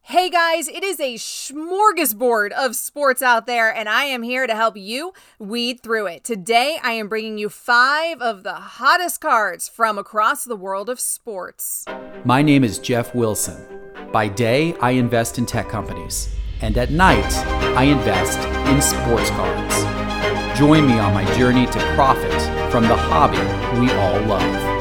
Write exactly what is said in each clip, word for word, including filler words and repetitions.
Hey guys, it is a smorgasbord of sports out there, and I am here to help you weed through it. Today, I am bringing you five of the hottest cards from across the world of sports. My name is Jeff Wilson. By day, I invest in tech companies, and at night, I invest in sports cards. Join me on my journey to profit from the hobby we all love.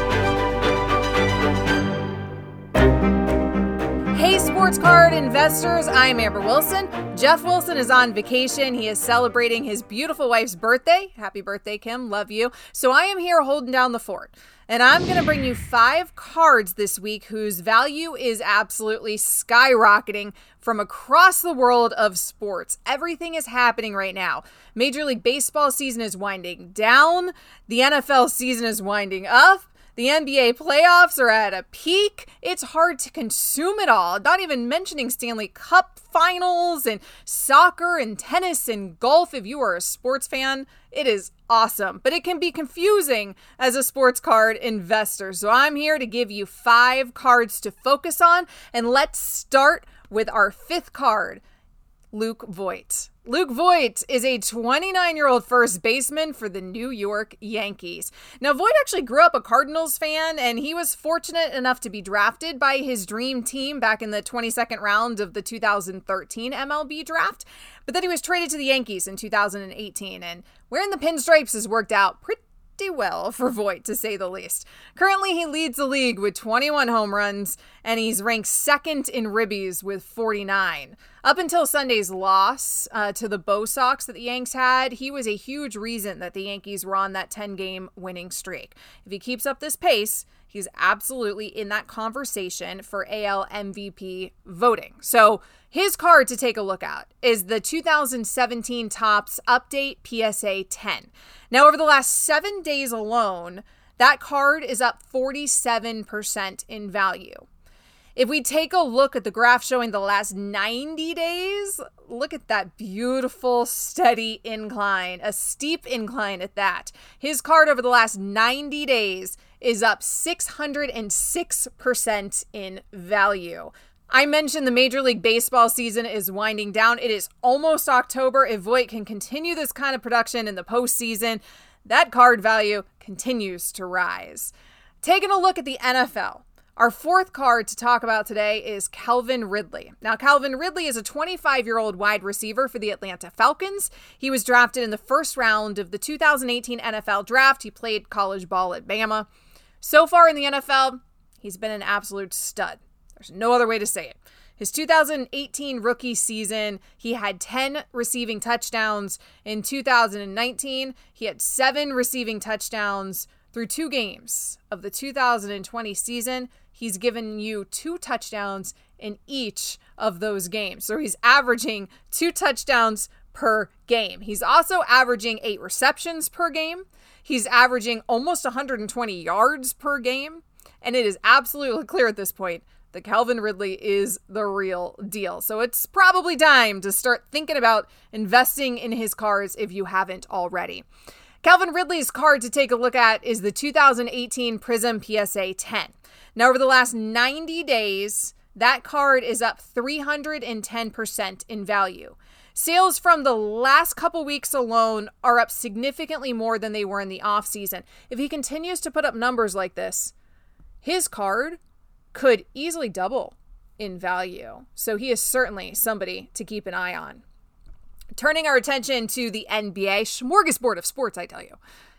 Hey sports card investors, I'm Amber Wilson. Jeff Wilson is on vacation. He is celebrating his beautiful wife's birthday. Happy birthday, Kim. Love you. So I am here holding down the fort. And I'm going to bring you five cards this week whose value is absolutely skyrocketing from across the world of sports. Everything is happening right now. Major League Baseball season is winding down. The N F L season is winding up. The N B A playoffs are at a peak. It's hard to consume it all, not even mentioning Stanley Cup finals and soccer and tennis and golf. If you are a sports fan, it is awesome, but it can be confusing as a sports card investor. So I'm here to give you five cards to focus on, and let's start with our fifth card, Luke Voit. Luke Voit is a twenty-nine-year-old first baseman for the New York Yankees. Now, Voit actually grew up a Cardinals fan, and he was fortunate enough to be drafted by his dream team back in the twenty-second round of the two thousand thirteen M L B draft. But then he was traded to the Yankees in two thousand eighteen, and wearing the pinstripes has worked out pretty well for Voit, to say the least. Currently, he leads the league with twenty-one home runs, and he's ranked second in ribbies with forty-nine. Up until Sunday's loss uh, to the Bo Sox that the Yanks had, he was a huge reason that the Yankees were on that ten-game winning streak. If he keeps up this pace, he's absolutely in that conversation for A L M V P voting. So his card to take a look at is the two thousand seventeen Topps Update P S A ten. Now, over the last seven days alone, that card is up forty-seven percent in value. If we take a look at the graph showing the last ninety days, look at that beautiful, steady incline, a steep incline at that. His card over the last ninety days is up six hundred six percent in value. I mentioned the Major League Baseball season is winding down. It is almost October. If Voit can continue this kind of production in the postseason, that card value continues to rise. Taking a look at the N F L. Our fourth card to talk about today is Calvin Ridley. Now, Calvin Ridley is a twenty-five-year-old wide receiver for the Atlanta Falcons. He was drafted in the first round of the two thousand eighteen N F L draft. He played college ball at Bama. So far in the N F L, he's been an absolute stud. There's no other way to say it. His two thousand eighteen rookie season, he had ten receiving touchdowns. In two thousand nineteen, he had seven receiving touchdowns. Through two games of the two thousand twenty season, he's given you two touchdowns in each of those games. So he's averaging two touchdowns per game. He's also averaging eight receptions per game. He's averaging almost one hundred twenty yards per game. And it is absolutely clear at this point that Calvin Ridley is the real deal. So it's probably time to start thinking about investing in his cards if you haven't already. Calvin Ridley's card to take a look at is the two thousand eighteen Prism P S A ten. Now, over the last ninety days, that card is up three hundred ten percent in value. Sales from the last couple weeks alone are up significantly more than they were in the offseason. If he continues to put up numbers like this, his card could easily double in value. So he is certainly somebody to keep an eye on. Turning our attention to the N B A, smorgasbord of sports, I tell you.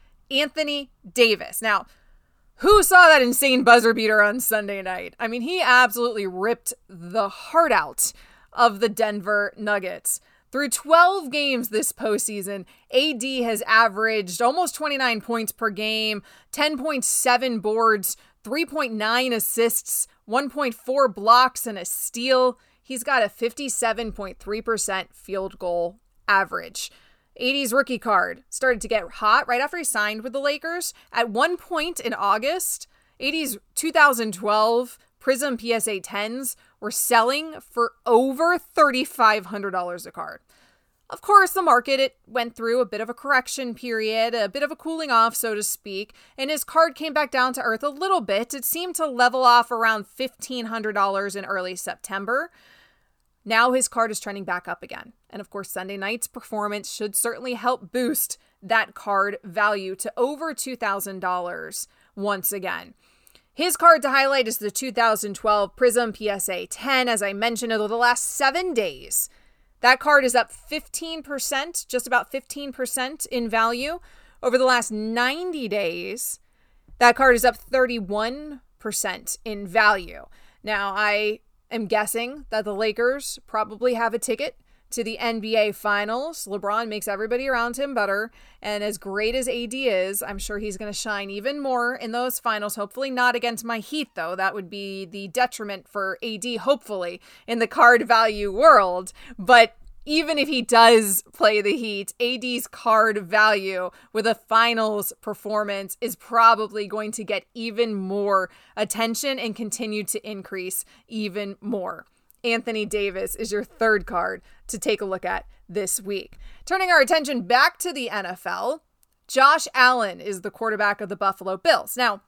Anthony Davis. Now, who saw that insane buzzer beater on Sunday night? I mean, he absolutely ripped the heart out of the Denver Nuggets. Through twelve games this postseason, A D has averaged almost twenty-nine points per game, ten point seven boards, three point nine assists, one point four blocks, and a steal. He's got a fifty-seven point three percent field goal average. A D's rookie card started to get hot right after he signed with the Lakers. At one point in August, A D's two thousand twelve Prism P S A tens were selling for over three thousand five hundred dollars a card. Of course, the market, it went through a bit of a correction period, a bit of a cooling off, so to speak, and his card came back down to earth a little bit. It seemed to level off around fifteen hundred dollars in early September. Now his card is trending back up again. And of course, Sunday night's performance should certainly help boost that card value to over two thousand dollars once again. His card to highlight is the two thousand twelve Prizm P S A ten. As I mentioned, over the last seven days, that card is up fifteen percent, just about fifteen percent in value. Over the last ninety days, that card is up thirty-one percent in value. Now, I am guessing that the Lakers probably have a ticket to the N B A Finals. LeBron makes everybody around him better. And as great as A D is, I'm sure he's going to shine even more in those finals. Hopefully not against my Heat, though. That would be the detriment for A D, hopefully, in the card value world. But even if he does play the Heat, A D's card value with a finals performance is probably going to get even more attention and continue to increase even more. Anthony Davis is your third card to take a look at this week. Turning our attention back to the N F L, Josh Allen is the quarterback of the Buffalo Bills. Now,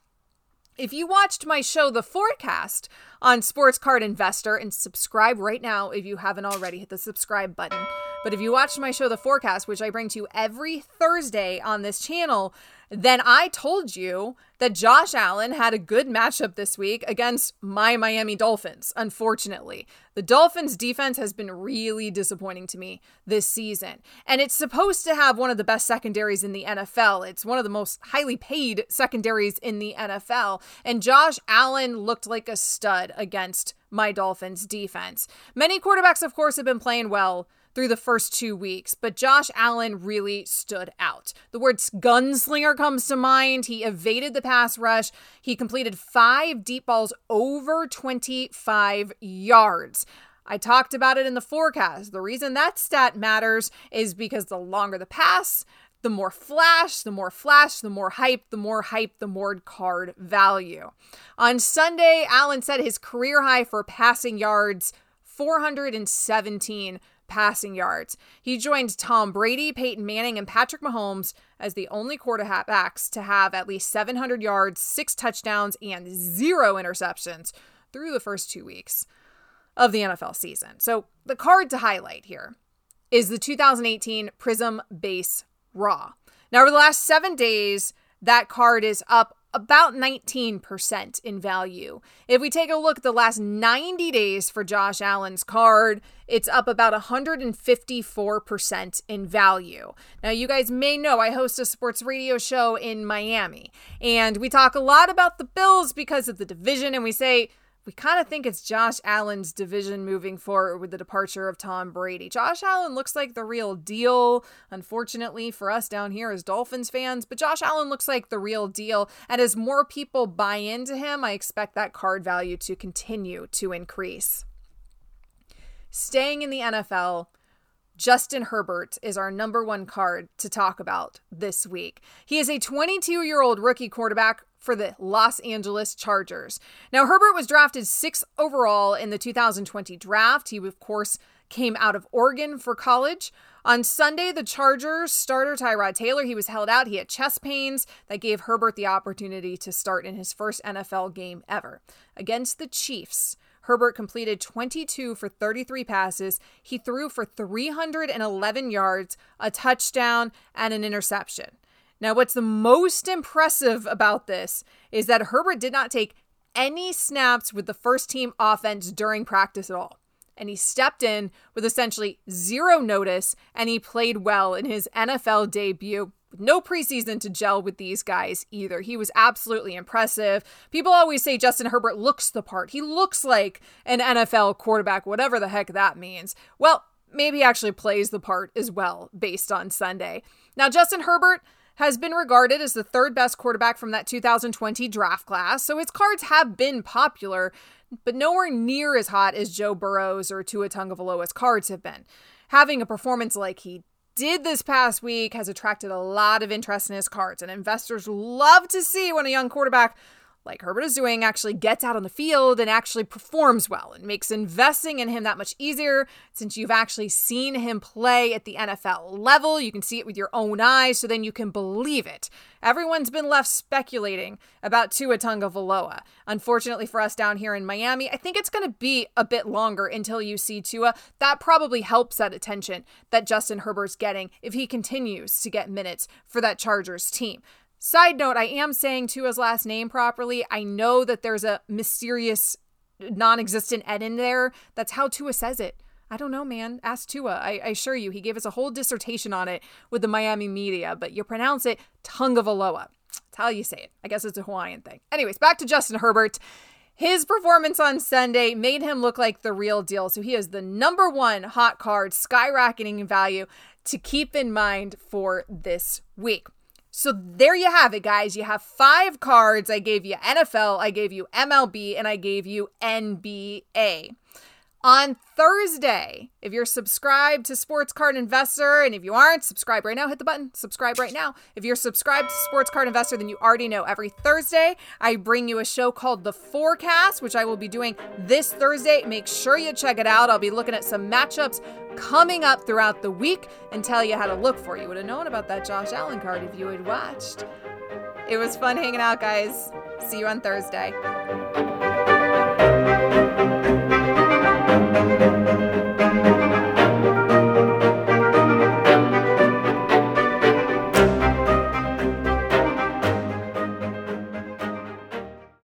if you watched my show, The Forecast, on Sports Card Investor, and subscribe right now if you haven't already, hit the subscribe button. But if you watched my show, The Forecast, which I bring to you every Thursday on this channel, then I told you that Josh Allen had a good matchup this week against my Miami Dolphins, unfortunately. The Dolphins' defense has been really disappointing to me this season. And it's supposed to have one of the best secondaries in the N F L. It's one of the most highly paid secondaries in the N F L. And Josh Allen looked like a stud against my Dolphins' defense. Many quarterbacks, of course, have been playing well through the first two weeks, but Josh Allen really stood out. The word gunslinger comes to mind. He evaded the pass rush. He completed five deep balls over twenty-five yards. I talked about it in the forecast. The reason that stat matters is because the longer the pass, the more flash, the more flash, the more hype, the more hype, the more card value. On Sunday, Allen set his career high for passing yards, four hundred seventeen passing yards. He joined Tom Brady, Peyton Manning, and Patrick Mahomes as the only quarterbacks to have at least seven hundred yards, six touchdowns, and zero interceptions through the first two weeks of the N F L season. So the card to highlight here is the two thousand eighteen Prizm Base Raw. Now, over the last seven days, that card is up about nineteen percent in value. If we take a look at the last ninety days for Josh Allen's card, it's up about one hundred fifty-four percent in value. Now, you guys may know I host a sports radio show in Miami, and we talk a lot about the Bills because of the division, and we say, we kind of think it's Josh Allen's division moving forward with the departure of Tom Brady. Josh Allen looks like the real deal, unfortunately for us down here as Dolphins fans, but Josh Allen looks like the real deal. And as more people buy into him, I expect that card value to continue to increase. Staying in the N F L, Justin Herbert is our number one card to talk about this week. He is a twenty-two-year-old rookie quarterback for the Los Angeles Chargers. Now, Herbert was drafted sixth overall in the two thousand twenty draft. He, of course, came out of Oregon for college. On Sunday, the Chargers starter Tyrod Taylor, he was held out. He had chest pains that gave Herbert the opportunity to start in his first N F L game ever. Against the Chiefs, Herbert completed twenty-two for thirty-three passes. He threw for three hundred eleven yards, a touchdown, and an interception. Now, what's the most impressive about this is that Herbert did not take any snaps with the first team offense during practice at all. And he stepped in with essentially zero notice, and he played well in his N F L debut. No preseason to gel with these guys either. He was absolutely impressive. People always say Justin Herbert looks the part. He looks like an N F L quarterback, whatever the heck that means. Well, maybe he actually plays the part as well based on Sunday. Now, Justin Herbert has been regarded as the third best quarterback from that two thousand twenty draft class, so his cards have been popular, but nowhere near as hot as Joe Burrow's or Tua Tagovailoa's cards have been. Having a performance like he did this past week has attracted a lot of interest in his cards, and investors love to see when a young quarterback like Herbert is doing, actually gets out on the field and actually performs well and makes investing in him that much easier since you've actually seen him play at the N F L level. You can see it with your own eyes, so then you can believe it. Everyone's been left speculating about Tua Tagovailoa. Unfortunately for us down here in Miami, I think it's going to be a bit longer until you see Tua. That probably helps that attention that Justin Herbert's getting if he continues to get minutes for that Chargers team. Side note, I am saying Tua's last name properly. I know that there's a mysterious, non-existent Ed in there. That's how Tua says it. I don't know, man. Ask Tua. I, I assure you, he gave us a whole dissertation on it with the Miami media, but you pronounce it Tagovailoa. That's how you say it. I guess it's a Hawaiian thing. Anyways, back to Justin Herbert. His performance on Sunday made him look like the real deal. So he is the number one hot card, skyrocketing in value to keep in mind for this week. So there you have it, guys. You have five cards. I gave you N F L, I gave you M L B, and I gave you N B A. On Thursday, if you're subscribed to Sports Card Investor, and if you aren't, subscribe right now, hit the button, subscribe right now. If you're subscribed to Sports Card Investor, then you already know every Thursday, I bring you a show called The Forecast, which I will be doing this Thursday. Make sure you check it out. I'll be looking at some matchups coming up throughout the week and tell you how to look for. You would have known about that Josh Allen card if you had watched. It was fun hanging out, guys. See you on Thursday.